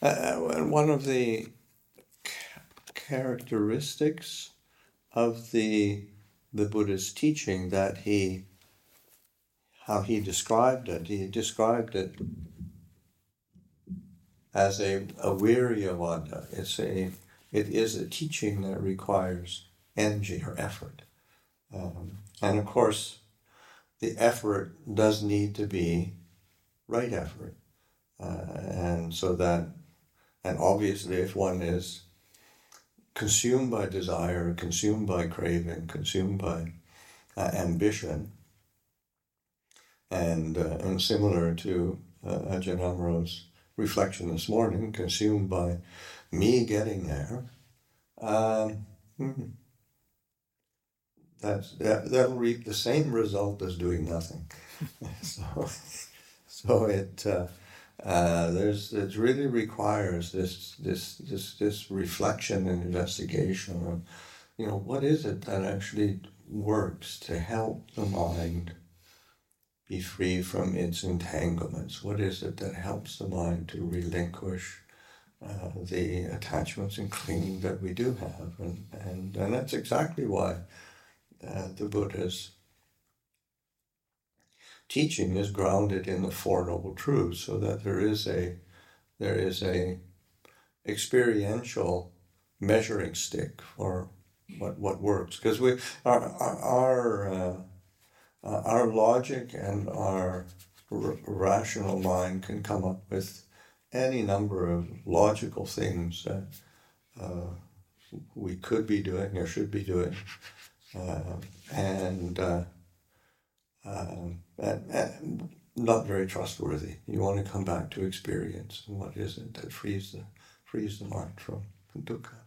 One of the characteristics of the Buddha's teaching that how he described it as a virya-vada. It is a teaching that requires energy or effort. And of course, the effort does need to be right effort. And obviously if one is consumed by desire, consumed by craving, consumed by ambition, and similar to Ajahn Amro's reflection this morning, consumed by me getting there, that'll reap the same result as doing nothing. So it really requires this reflection and investigation of, what is it that actually works to help the mind be free from its entanglements? What is it that helps the mind to relinquish the attachments and clinging that we do have? And that's exactly why the Buddha's teaching is grounded in the Four Noble Truths, so that there is a experiential measuring stick for what works. Because our logic and our rational mind can come up with any number of logical things that we could be doing or should be doing, and not very trustworthy. You want to come back to experience, and what is it that frees the mind from dukkha.